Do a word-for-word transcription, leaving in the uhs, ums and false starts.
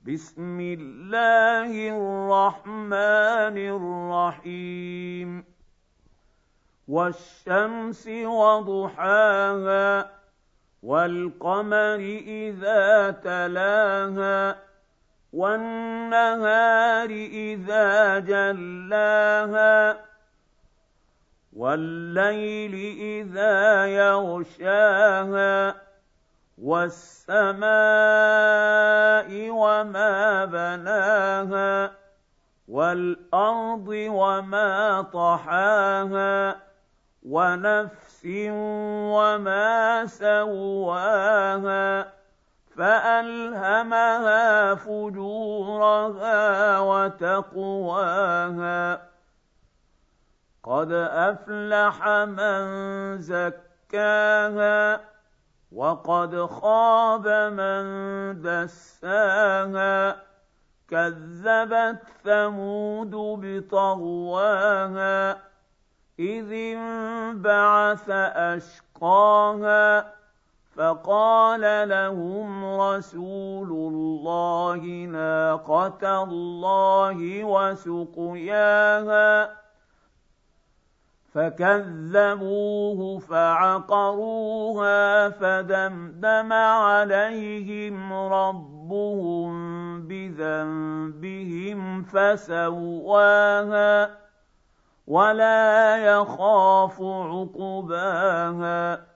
بسم الله الرحمن الرحيم والشمس وضحاها والقمر إذا تلاها والنهار إذا جلاها والليل إذا يغشاها والسماء وما بناها والأرض وما طحاها ونفس وما سواها فألهمها فجورها وتقواها قد أفلح من زكاها وقد خاب من دساها كذبت ثمود بطغواها إذ انبعث أشقاها فقال لهم رسول الله ناقة الله وسقياها فكذبوه فعقروها فدمدم عليهم ربهم بذنبهم فسواها ولا يخاف عقباها